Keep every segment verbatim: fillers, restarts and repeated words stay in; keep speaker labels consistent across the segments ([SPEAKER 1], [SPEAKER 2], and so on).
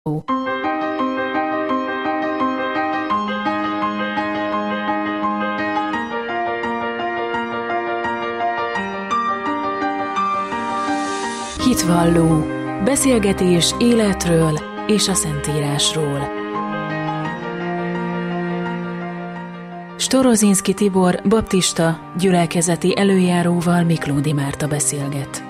[SPEAKER 1] Hitvalló. Beszélgetés életről és a Szentírásról. Storozinszky Tibor baptista gyülekezeti előjáróval Miklódi Márta beszélget.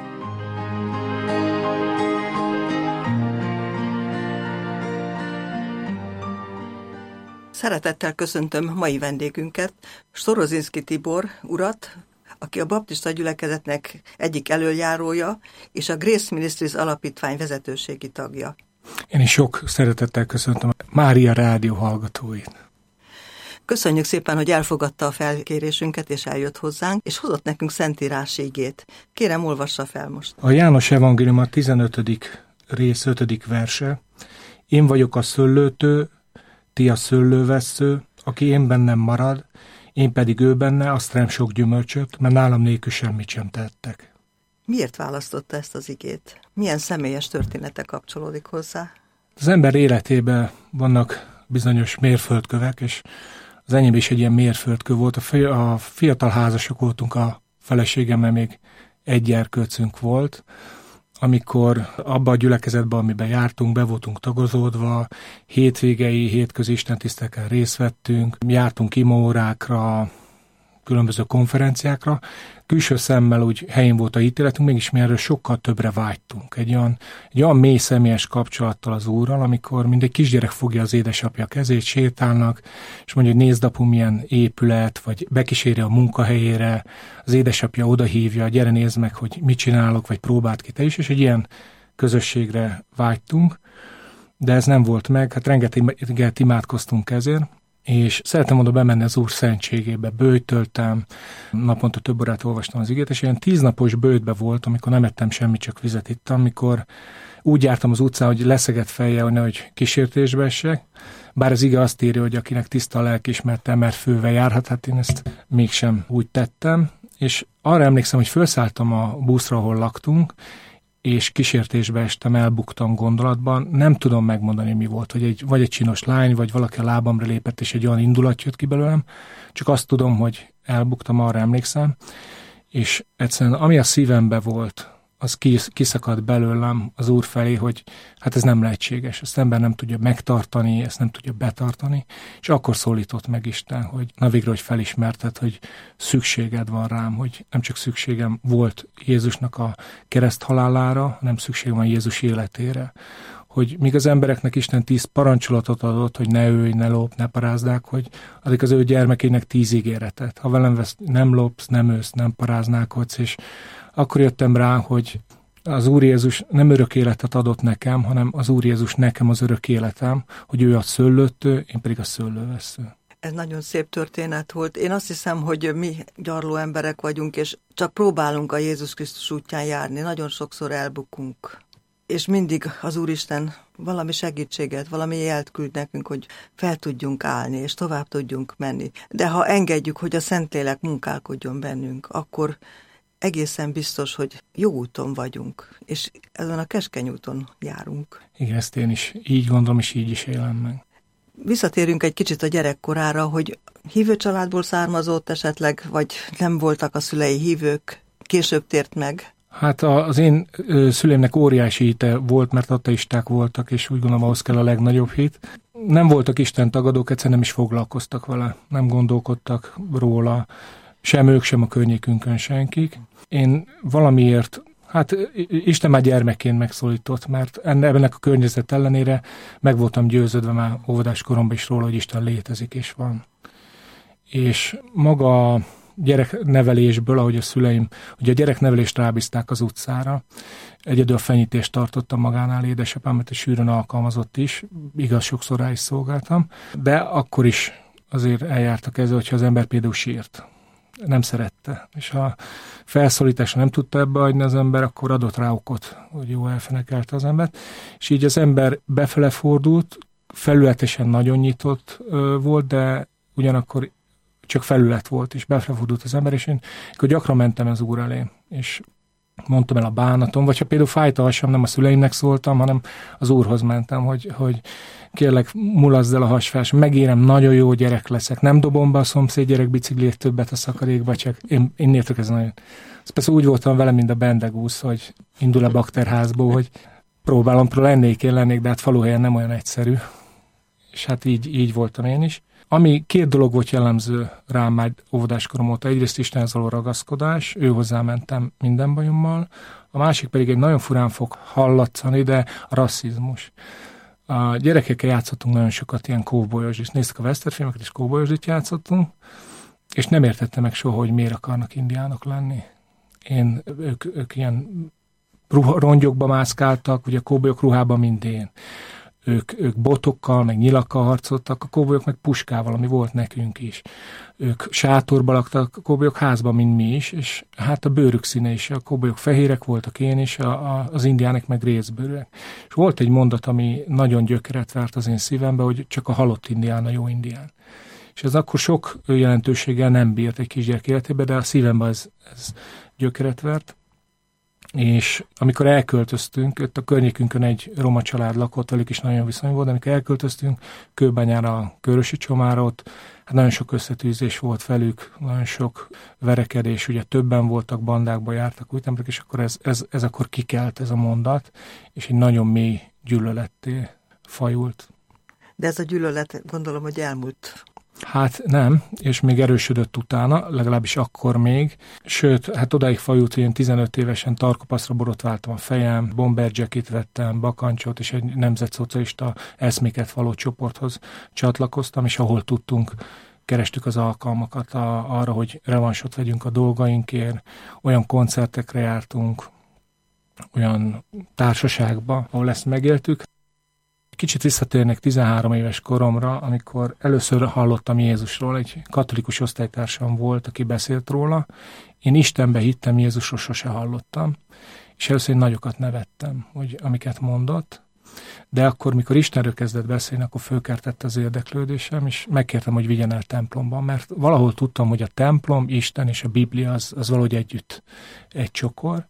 [SPEAKER 2] Szeretettel köszöntöm mai vendégünket, Storozinszky Tibor urat, aki a baptista gyülekezetnek egyik elöljárója, és a Grace Ministries alapítvány vezetőségi tagja.
[SPEAKER 3] Én is sok szeretettel köszöntöm a Mária Rádió hallgatóit.
[SPEAKER 2] Köszönjük szépen, hogy elfogadta a felkérésünket, és eljött hozzánk, és hozott nekünk szentírási igét. Kérem, olvassa fel most.
[SPEAKER 3] A János evangélium a tizenötödik rész ötödik verse. Én vagyok a szőlőtő, ti a szőlővessző, aki én bennem marad, én pedig ő benne, azt rám sok gyümölcsöt, mert nálam nélkül semmit sem tettek.
[SPEAKER 2] Miért választotta ezt az igét? Milyen személyes története kapcsolódik hozzá?
[SPEAKER 3] Az ember életében vannak bizonyos mérföldkövek, és az enyém is egy ilyen mérföldkő volt. A fiatal házasok voltunk a feleségemmel, még egy gyerkőcünk volt, amikor abba a gyülekezetben, amiben jártunk, be voltunk tagozódva, hétvégei, hétközi istentiszteleken részt vettünk, jártunk imaórákra, különböző konferenciákra, külső szemmel úgy helyén volt a ítéletünk, mégis mi erről sokkal többre vágytunk. Egy olyan, egy olyan mély személyes kapcsolattal az Úrral, amikor mindegy kisgyerek fogja az édesapja kezét, sétálnak, és mondja, hogy nézd apu, milyen épület, vagy bekíséri a munkahelyére, az édesapja odahívja, gyere nézd meg, hogy mit csinálok, vagy próbáld ki te is, és egy ilyen közösségre vágytunk, de ez nem volt meg, hát rengeteget imádkoztunk ezért, és szeretem oda bemenni az Úr szentségébe, böjtöltem, naponta több órát olvastam az igét, és ilyen tíznapos böjtbe volt, amikor nem ettem semmit, csak vizet ittam, amikor úgy jártam az utcán, hogy leszegett fejjel, hogy nehogy kísértésbe essek, bár az ige azt írja, hogy akinek tiszta a lelkiismeret, ember fővel járhat, hát én ezt mégsem úgy tettem, és arra emlékszem, hogy felszálltam a buszra, ahol laktunk, és kísértésbe estem, elbuktam gondolatban, nem tudom megmondani, mi volt, hogy egy, vagy egy csinos lány, vagy valaki a lábamra lépett, és egy olyan indulat jött ki belőlem, csak azt tudom, hogy elbuktam, arra emlékszem, és egyszerűen ami a szívembe volt, az kiszakadt belőlem az Úr felé, hogy hát ez nem lehetséges, ezt ember nem tudja megtartani, ezt nem tudja betartani, és akkor szólított meg Isten, hogy na végre, hogy felismerted, hogy szükséged van rám, hogy nem csak szükségem volt Jézusnak a kereszt halálára, hanem szükség van Jézus életére. Hogy míg az embereknek Isten tíz parancsolatot adott, hogy ne ölj, ne lopj, ne parázdák, hogy addig az ő gyermekének tíz ígéretet. Ha velem vesz, nem lopsz, nem ölsz, nem paráználkodsz, és akkor jöttem rá, hogy az Úr Jézus nem örök életet adott nekem, hanem az Úr Jézus nekem az örök életem, hogy ő a szőlőtő, én pedig a szőlővessző.
[SPEAKER 2] Ez nagyon szép történet volt. Én azt hiszem, hogy mi gyarló emberek vagyunk, és csak próbálunk a Jézus Krisztus útján járni. Nagyon sokszor elbukunk. És mindig az Úristen valami segítséget, valami jelt küld nekünk, hogy fel tudjunk állni, és tovább tudjunk menni. De ha engedjük, hogy a Szentlélek munkálkodjon bennünk, akkor egészen biztos, hogy jó úton vagyunk, és ezen a keskeny úton járunk.
[SPEAKER 3] Igen, ezt én is így gondolom, és így is élem meg.
[SPEAKER 2] Visszatérünk egy kicsit a gyerekkorára, hogy hívő családból származott esetleg, vagy nem voltak a szülei hívők, később tért meg?
[SPEAKER 3] Hát az én szüleimnek óriási hite volt, mert ateisták voltak, és úgy gondolom, ahhoz kell a legnagyobb hit. Nem voltak Isten tagadók, egyszerűen nem is foglalkoztak vele, nem gondolkodtak róla, sem ők, sem a környékünkön senkik. Én valamiért, hát Isten már gyermekként megszólított, mert ennek a környezet ellenére meg voltam győződve már óvodás koromban is róla, hogy Isten létezik és van. És maga a gyereknevelésből, ahogy a szüleim, ugye a gyereknevelést rábízták az utcára, egyedül a fenyítést tartottam magánál, édesapám, mert sűrűn alkalmazott is, igaz, sokszor rá is szolgáltam, de akkor is azért eljártak ezzel, hogyha az ember például sírt. Nem szerette. És ha felszólításra nem tudta ebbe adni az ember, akkor adott rá okot, hogy jó, elfenekelte az embert. És így az ember befele fordult, felületesen nagyon nyitott ö, volt, de ugyanakkor csak felület volt, és befele fordult az ember, és én akkor gyakran mentem az Úr elé. És mondtam el a bánatom, vagy ha például fájt a hasam, nem a szüleimnek szóltam, hanem az Úrhoz mentem, hogy, hogy kérlek, mulaszd el a hasfás, megérem, nagyon jó gyerek leszek, nem dobom be a szomszéd gyerek bicikliét többet a szakadékba, csak én, én értek ez nagyon. Ez persze úgy voltam vele, mint a bendegúsz, hogy indul a bakterházból, hogy próbálom, lennék, én lennék, de hát faluhelyen nem olyan egyszerű. És hát így, így voltam én is. Ami két dolog volt jellemző rám már óvodáskorom óta. Egyrészt Istenhez való ragaszkodás, ő hozzá mentem minden bajommal. A másik pedig egy nagyon furán fog hallatszani, de a rasszizmus. A gyerekekkel játszottunk nagyon sokat ilyen kóbolyozsit. Néztük a westernfilmeket, és kóbolyozsit játszottunk, és nem értettem meg soha, hogy miért akarnak indiánok lenni. Én, ők, ők ilyen ruha, rongyokba mászkáltak, ugye a kóbolyok ruhában, mint én. Ők, ők botokkal, meg nyilakkal harcoltak, a kóbolyok meg puskával, ami volt nekünk is. Ők sátorba laktak, a kóbolyok házban, mint mi is, és hát a bőrük színe is, a kóbolyok fehérek voltak, én is, a, a, az indiánek meg részbőrűek. És volt egy mondat, ami nagyon gyökeret vert az én szívembe, hogy csak a halott indián a jó indián. És ez akkor sok jelentőséggel nem bírt egy kisgyerek életébe, de a szívemben ez, ez gyökeret vert. És amikor elköltöztünk, ott a környékünkön egy roma család lakott, velük is nagyon viszony volt, de amikor elköltöztünk Kőbányára, a Körösi Csomára, ott hát nagyon sok összetűzés volt velük, nagyon sok verekedés, ugye többen voltak, bandákba jártak, úgy emlékszem, és akkor ez, ez, ez akkor kikelt ez a mondat, és egy nagyon mély gyűlöletté fajult.
[SPEAKER 2] De ez a gyűlölet, gondolom, hogy elmúlt.
[SPEAKER 3] Hát nem, és még erősödött utána, legalábbis akkor még. Sőt, hát odáig fajult, hogy én tizenöt évesen tarkopaszra borotváltam a fejem, bomberjacket vettem, bakancsot, és egy nemzetszocialista eszméket való csoporthoz csatlakoztam, és ahol tudtunk, kerestük az alkalmakat a, arra, hogy revansot vegyünk a dolgainkért, olyan koncertekre jártunk, olyan társaságba, ahol ezt megéltük. Kicsit visszatérnék tizenhárom éves koromra, amikor először hallottam Jézusról, egy katolikus osztálytársam volt, aki beszélt róla. Én Istenbe hittem, Jézusról sose hallottam, és először én nagyokat nevettem, hogy amiket mondott, de akkor, mikor Istenről kezdett beszélni, akkor fölkeltett az érdeklődésem, és megkértem, hogy vigyen el templomban, mert valahol tudtam, hogy a templom, Isten és a Biblia az, az valahogy együtt egy csokor.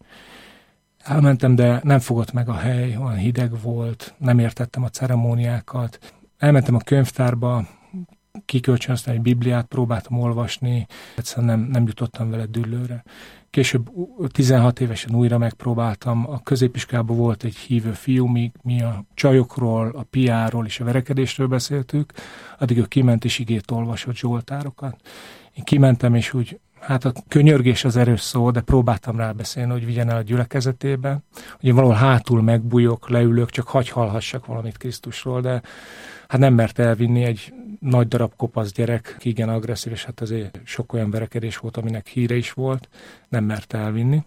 [SPEAKER 3] Elmentem, de nem fogott meg a hely, olyan hideg volt, nem értettem a ceremóniákat. Elmentem a könyvtárba, kikölcsönöztem egy Bibliát, próbáltam olvasni, egyszerűen nem, nem jutottam vele dűlőre. Később tizenhat évesen újra megpróbáltam, a középiskolában volt egy hívő fiú, mi, mi a csajokról, a piáról és a verekedésről beszéltük, addig ő kiment és igét olvasott, zsoltárokat. Én kimentem, és úgy, hát a könyörgés az erős szó, de próbáltam rá beszélni, hogy vigyen el a gyülekezetébe, hogy én valahol hátul megbújok, leülök, csak hagy hallhassak valamit Krisztusról, de hát nem mert elvinni egy nagy darab kopasz gyerek, ki igen agresszív, és hát azért sok olyan verekedés volt, aminek híre is volt, nem mert elvinni.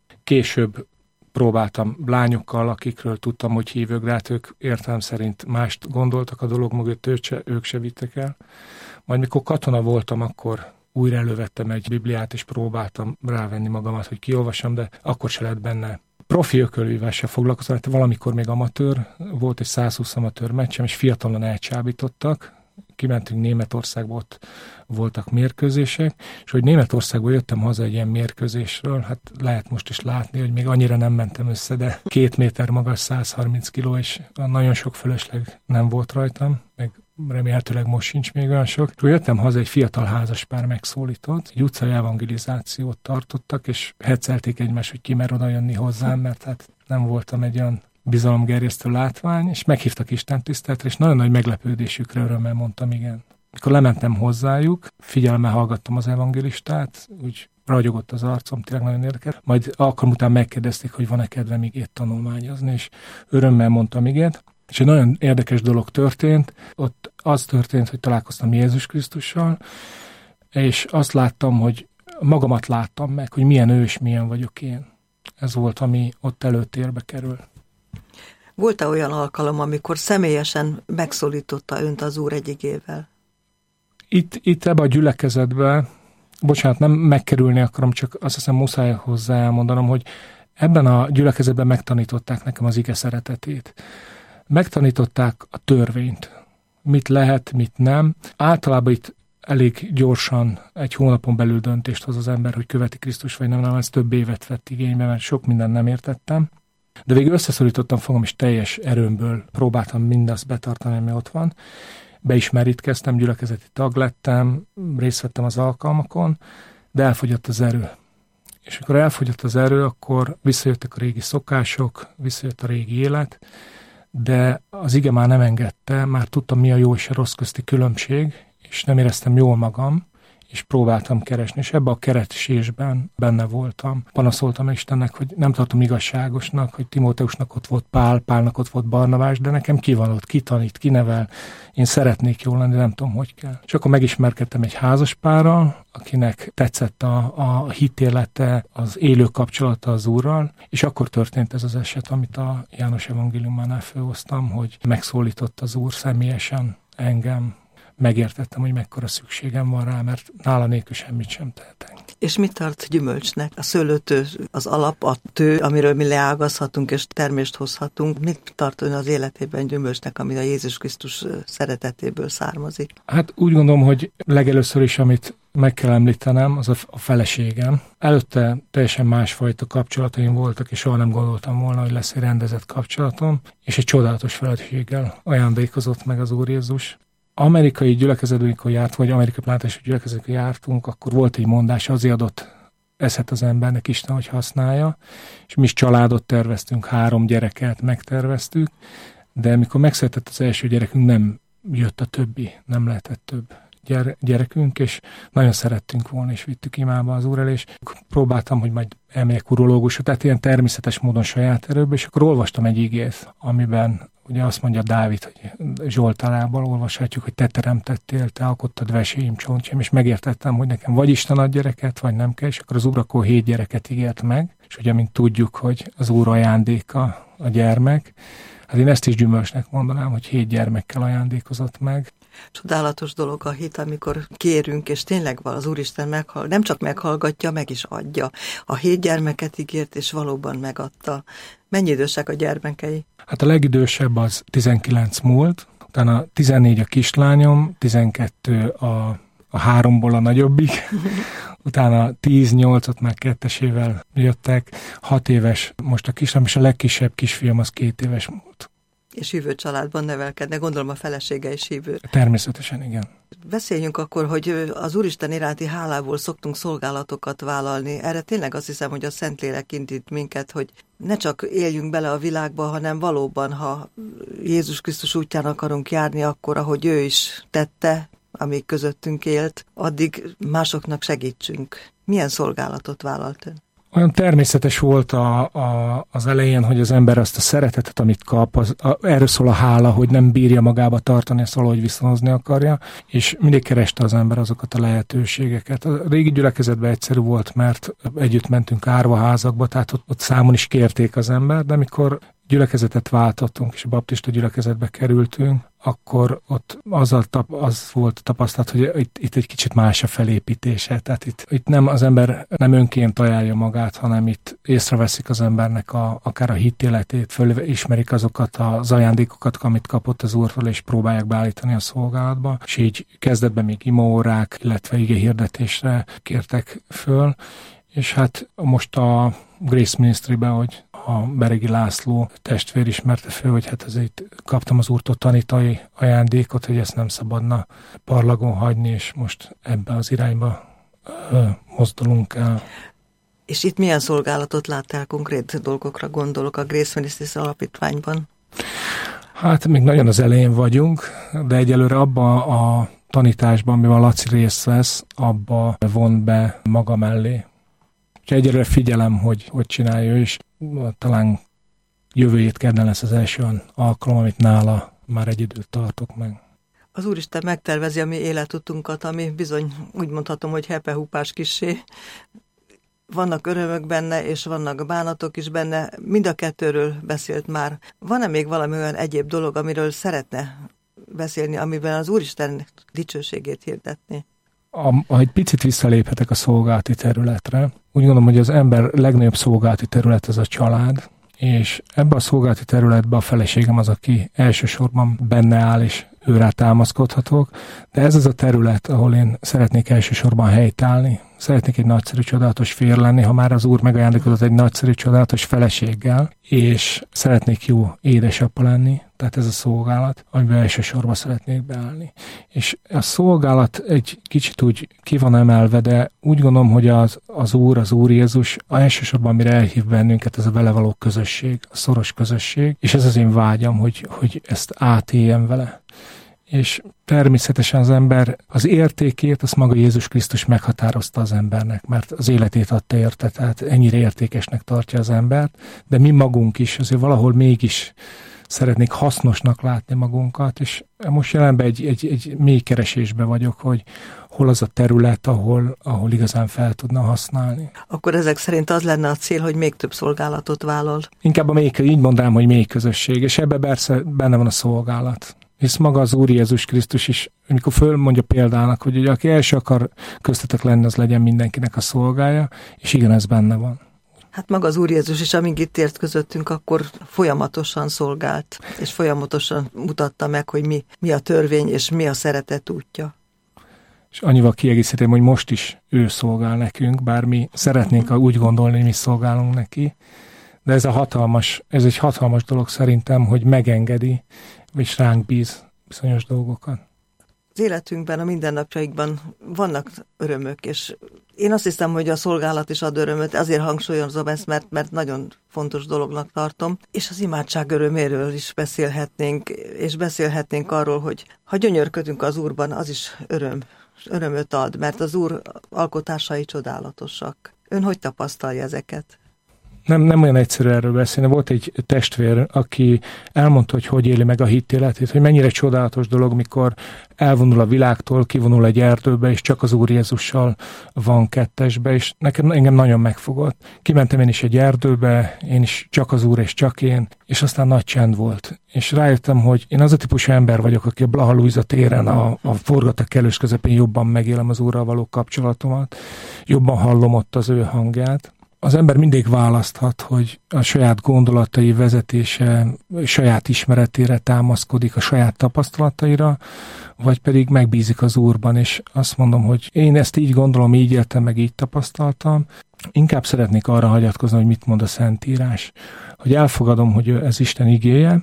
[SPEAKER 3] Később próbáltam lányokkal, akikről tudtam, hogy hívők, de hát ők értelem szerint mást gondoltak a dolog mögött, ők se, ők se vittek el. Majd mikor katona voltam, akkor újra elővettem egy Bibliát, és próbáltam rávenni magamat, hogy kiolvassam, de akkor se lett benne profi ökölvívással foglalkoztam, hát valamikor még amatőr, volt egy százhúsz amatőr meccsem, és fiatalon elcsábítottak. Kimentünk Németországba, ott voltak mérkőzések, és hogy Németországból jöttem haza egy ilyen mérkőzésről, hát lehet most is látni, hogy még annyira nem mentem össze, de két méter magas, száz harminc kiló, és nagyon sok fölösleg nem volt rajtam, meg remélhetőleg most sincs még olyan sok. És jöttem haza, egy fiatal házaspár megszólított, egy utcai evangelizációt tartottak, és heccelték egymást, hogy ki mer oda jönni hozzám, mert hát nem voltam egy olyan bizalomgerjesztő látvány, és meghívtak istentiszteletre, és nagyon nagy meglepődésükre örömmel mondtam igen. Mikor lementem hozzájuk, figyelemmel hallgattam az evangelistát, úgy ragyogott az arcom, tényleg nagyon érdekelt. Majd alkalom után megkérdezték, hogy van-e kedvem igét tanulmányozni, és örömmel mondtam igét. És egy nagyon érdekes dolog történt, ott az történt, hogy találkoztam Jézus Krisztussal, és azt láttam, hogy magamat láttam meg, hogy milyen ő és milyen vagyok én. Ez volt, ami ott előtérbe kerül.
[SPEAKER 2] Volt-e olyan alkalom, amikor személyesen megszólította önt az Úr egy igével?
[SPEAKER 3] Itt, itt ebbe a gyülekezetbe, bocsánat, nem megkerülni akarom, csak azt hiszem muszáj hozzá elmondanom, hogy ebben a gyülekezetben megtanították nekem az ige szeretetét. Megtanították a törvényt, mit lehet, mit nem. Általában itt elég gyorsan, egy hónapon belül döntést hoz az ember, hogy követi Krisztus vagy nem, nem, ez több évet vett igénybe, mert sok mindent nem értettem. De végül összeszorítottam fogam, és teljes erőmből próbáltam mindazt betartani, ami ott van. Beismerítkeztem, gyülekezeti tag lettem, részt vettem az alkalmakon, de elfogyott az erő. És akkor elfogyott az erő, akkor visszajöttek a régi szokások, visszajött a régi élet, de az ige már nem engedte, már tudtam, mi a jó és a rossz közti különbség, és nem éreztem jól magam, és próbáltam keresni, és ebbe a keresésben benne voltam. Panaszoltam Istennek, hogy nem tartom igazságosnak, hogy Timóteusnak ott volt Pál, Pálnak ott volt Barnabás, de nekem ki van ott, ki tanít, ki nevel. Én szeretnék jól lenni, de nem tudom, hogy kell. És akkor megismerkedtem egy házaspárral, akinek tetszett a, a hitélete, az élő kapcsolata az Úrral, és akkor történt ez az eset, amit a János evangéliumánál felhoztam, hogy megszólított az Úr személyesen engem. Megértettem, hogy mekkora szükségem van rá, mert nála nélkül semmit sem tehetek.
[SPEAKER 2] És mit tart gyümölcsnek? A szőlőtő, az alap, a tő, amiről mi leágazhatunk és termést hozhatunk. Mit tart ön az életében gyümölcsnek, ami a Jézus Krisztus szeretetéből származik?
[SPEAKER 3] Hát úgy gondolom, hogy legelőször is, amit meg kell említenem, az a feleségem. Előtte teljesen másfajta kapcsolataim voltak, és soha nem gondoltam volna, hogy lesz egy rendezett kapcsolatom, és egy csodálatos feleséggel ajándékozott meg az Úr Jézus. Amerikai gyülekezetben, amikor járt, vagy amerikai plántási gyülekezetben jártunk, akkor volt egy mondás, azért adott eszet az embernek Isten, hogy használja, és mi is családot terveztünk, három gyereket megterveztük, de amikor megszületett az első gyerekünk, nem jött a többi, nem lehetett több gyerekünk, és nagyon szerettünk volna, és vittük imába az Úr elé, és próbáltam, hogy majd elmegyek urológusra, tehát ilyen természetes módon saját erőből, és akkor olvastam egy igét, amiben ugye azt mondja Dávid, hogy Zsoltárában olvashatjuk, hogy te teremtettél, te alkottad veséim, csontjaim, és megértettem, hogy nekem vagy Isten ad gyereket, vagy nem kell, és akkor az Úr akkor hét gyereket ígért meg, és ugye, mint tudjuk, hogy az Úr ajándéka a gyermek, hát én ezt is gyümölcsnek mondanám, hogy hét gyermekkel ajándékozott meg.
[SPEAKER 2] Csodálatos dolog a hit, amikor kérünk, és tényleg van, az Úristen meghall, nem csak meghallgatja, meg is adja. A hét gyermeket ígért, és valóban megadta. Mennyi idősek a gyermekei?
[SPEAKER 3] Hát a legidősebb az tizenkilenc múlt, utána tizennégy a kislányom, tizenkettő a, a háromból a nagyobbik, utána tíz nyolcot már kettesével jöttek, hat éves most a kislányom, és a legkisebb kisfiam az két éves múlt.
[SPEAKER 2] És hívő családban nevelkednek, gondolom a felesége is hívő.
[SPEAKER 3] Természetesen, igen.
[SPEAKER 2] Beszéljünk akkor, hogy az Úristen iránti hálából szoktunk szolgálatokat vállalni. Erre tényleg azt hiszem, hogy a Szentlélek indít minket, hogy ne csak éljünk bele a világba, hanem valóban, ha Jézus Krisztus útján akarunk járni, akkor, ahogy ő is tette, amíg közöttünk élt, addig másoknak segítsünk. Milyen szolgálatot vállalt ön?
[SPEAKER 3] Olyan természetes volt a, a, az elején, hogy az ember azt a szeretetet, amit kap, az, a, erről szól a hála, hogy nem bírja magába tartani, ezt valahogy viszonozni akarja, és mindig kereste az ember azokat a lehetőségeket. A régi gyülekezetben egyszerű volt, mert együtt mentünk árvaházakba, tehát ott, ott számon is kérték az ember, de amikor gyülekezetet váltottunk, és a baptista gyülekezetbe kerültünk, akkor ott azzal tap, az volt tapasztalat, hogy itt, itt egy kicsit más a felépítése. Tehát itt, itt nem az ember nem önként ajánlja magát, hanem itt észreveszik az embernek a, akár a hitéletét, fölismerik azokat az ajándékokat, amit kapott az Úrtól, és próbálják beállítani a szolgálatba. És így kezdetben még imaórák, illetve ige hirdetésre kértek föl. És hát most a Grace Ministry-ben, hogy a Beregi László testvér ismerte fel, hogy hát ezért kaptam az Úrtól tanítói ajándékot, hogy ezt nem szabadna parlagon hagyni, és most ebbe az irányba ö, mozdulunk el.
[SPEAKER 2] És itt milyen szolgálatot láttál, konkrét dolgokra gondolok a Grace Ministries alapítványban?
[SPEAKER 3] Hát még nagyon az elején vagyunk, de egyelőre abban a tanításban, amivel Laci részt vesz, abba von be maga mellé. És egyelőre figyelem, hogy hogy csinálja ő, és talán jövő hét kedden lesz az első olyan alkalom, amit nála már egy időt tartok meg.
[SPEAKER 2] Az Úristen megtervezi a mi életutunkat, ami bizony úgy mondhatom, hogy hepehúpás kissé. Vannak örömök benne, és vannak bánatok is benne. Mind a kettőről beszélt már. Van-e még valami olyan egyéb dolog, amiről szeretne beszélni, amiben az Úristen dicsőségét hirdetni?
[SPEAKER 3] Ha egy picit visszaléphetek a szolgálati területre, úgy gondolom, hogy az ember legnagyobb szolgálati terület az a család, és ebben a szolgálati területben a feleségem az, aki elsősorban benne áll, és őrá támaszkodhatok, de ez az a terület, ahol én szeretnék elsősorban helytállni. Szeretnék egy nagyszerű, csodálatos férj lenni, ha már az Úr megajándékozott egy nagyszerű, csodálatos feleséggel, és szeretnék jó édesapa lenni, tehát ez a szolgálat, amiben elsősorban szeretnék beállni. És a szolgálat egy kicsit úgy ki van emelve, de úgy gondolom, hogy az, az Úr, az Úr Jézus elsősorban, amire elhív bennünket, ez a vele való közösség, a szoros közösség, és ez az én vágyam, hogy, hogy ezt átéljem vele. És természetesen az ember az értékét, azt maga Jézus Krisztus meghatározta az embernek, mert az életét adta érte, tehát ennyire értékesnek tartja az embert, de mi magunk is azért valahol mégis szeretnék hasznosnak látni magunkat, és most jelenben egy, egy, egy mély keresésben vagyok, hogy hol az a terület, ahol, ahol igazán fel tudna használni.
[SPEAKER 2] Akkor ezek szerint az lenne a cél, hogy még több szolgálatot vállal?
[SPEAKER 3] Inkább a mély, így mondanám, hogy mély közösség, és ebben persze benne van a szolgálat. Hisz maga az Úr Jézus Krisztus is, amikor fölmondja példának, hogy ugye, aki első akar köztetek lenni, az legyen mindenkinek a szolgája, és igen, ez benne van.
[SPEAKER 2] Hát maga az Úr Jézus is, amíg itt ért közöttünk, akkor folyamatosan szolgált, és folyamatosan mutatta meg, hogy mi, mi a törvény, és mi a szeretet útja.
[SPEAKER 3] És annyival kiegészítem, hogy most is ő szolgál nekünk, bár mi szeretnénk úgy gondolni, hogy mi szolgálunk neki, de ez a hatalmas, ez egy hatalmas dolog szerintem, hogy megengedi, és ránk bíz bizonyos dolgokat.
[SPEAKER 2] Az életünkben, a mindennapjaikban vannak örömök, és én azt hiszem, hogy a szolgálat is ad örömöt, azért hangsúlyozom ezt, mert, mert nagyon fontos dolognak tartom, és az imádság öröméről is beszélhetnénk, és beszélhetnénk arról, hogy ha gyönyörködünk az Úrban, az is öröm, örömöt ad, mert az Úr alkotásai csodálatosak. Ön hogy tapasztalja ezeket?
[SPEAKER 3] Nem, nem olyan egyszerű erről beszélni. Volt egy testvér, aki elmondta, hogy hogy éli meg a hitéletét, hogy mennyire csodálatos dolog, mikor elvonul a világtól, kivonul egy erdőbe, és csak az Úr Jézussal van kettesbe, és nekem, engem nagyon megfogott. Kimentem én is egy erdőbe, én is csak az Úr és csak én, és aztán nagy csend volt. És rájöttem, hogy én az a típusú ember vagyok, aki a Blaha Lujza téren a, a forgatag kellős közepén jobban megélem az Úrral való kapcsolatomat, jobban hallom ott az ő hangját. Az ember mindig választhat, hogy a saját gondolatai vezetése, saját ismeretére támaszkodik, a saját tapasztalataira, vagy pedig megbízik az Úrban, és azt mondom, hogy én ezt így gondolom, így éltem, meg így tapasztaltam. Inkább szeretnék arra hagyatkozni, hogy mit mond a Szentírás, hogy elfogadom, hogy ez Isten igéje,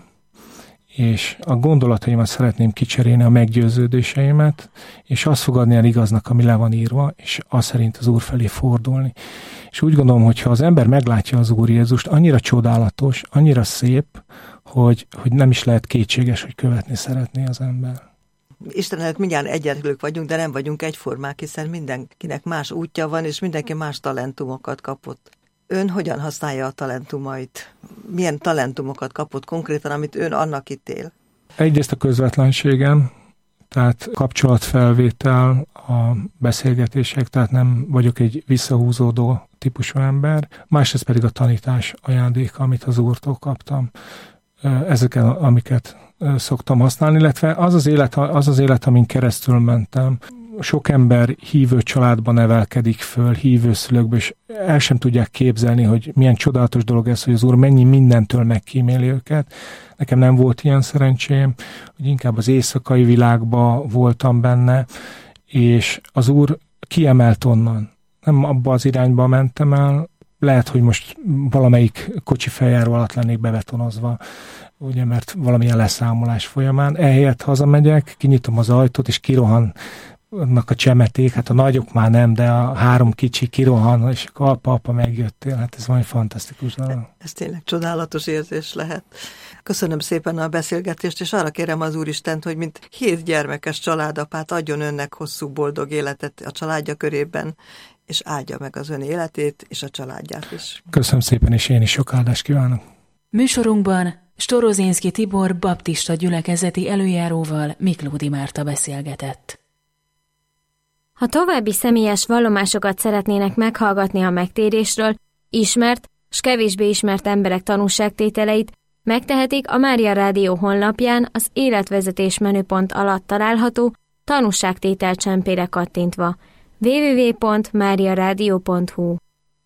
[SPEAKER 3] és a gondolataimat szeretném kicserélni, a meggyőződéseimet, és azt fogadni el igaznak, ami le van írva, és az szerint az Úr felé fordulni. És úgy gondolom, hogy ha az ember meglátja az Úr Jézust, annyira csodálatos, annyira szép, hogy, hogy nem is lehet kétséges, hogy követni szeretné az ember.
[SPEAKER 2] Isten előtt mindjárt egyenlők vagyunk, de nem vagyunk egyformák, hiszen mindenkinek más útja van, és mindenki más talentumokat kapott. Ön hogyan használja a talentumait? Milyen talentumokat kapott konkrétan, amit ön annak ítél?
[SPEAKER 3] Egyrészt a közvetlenségem, tehát kapcsolatfelvétel, a beszélgetések, tehát nem vagyok egy visszahúzódó típusú ember. Másrészt pedig a tanítás ajándéka, amit az Úrtól kaptam. Ezeket, amiket szoktam használni, illetve az az élet, az az élet, amin keresztül mentem. Sok ember hívő családban nevelkedik föl, hívő szülőkből, és el sem tudják képzelni, hogy milyen csodálatos dolog ez, hogy az Úr mennyi mindentől megkíméli őket. Nekem nem volt ilyen szerencsém, hogy inkább az éjszakai világban voltam benne, és az Úr kiemelt onnan. Nem abba az irányba mentem el, lehet, hogy most valamelyik kocsi feljáró alatt lennék bebetonozva, ugye, mert valamilyen leszámolás folyamán. Ehelyett hazamegyek, kinyitom az ajtót, és kirohan a csemeték, hát a nagyok már nem, de a három kicsi kirohan, és apa, apa, megjöttél, hát ez valami fantasztikus dolog.
[SPEAKER 2] Ez tényleg csodálatos érzés lehet. Köszönöm szépen a beszélgetést, és arra kérem az Úristent, hogy mint hét gyermekes családapát adjon önnek hosszú boldog életet a családja körében, és áldja meg az ön életét, és a családját is.
[SPEAKER 3] Köszönöm szépen, és én is sok áldást kívánok.
[SPEAKER 1] Műsorunkban Storozinszky Tibor baptista gyülekezeti előjáróval Miklódi Márta beszélgetett.
[SPEAKER 4] Ha további személyes vallomásokat szeretnének meghallgatni a megtérésről, ismert s kevésbé ismert emberek tanúságtételeit, megtehetik a Mária Rádió honlapján az életvezetés menüpont alatt található tanúságtétel csempére kattintva. double-u double-u double-u pont mária rádió pont hu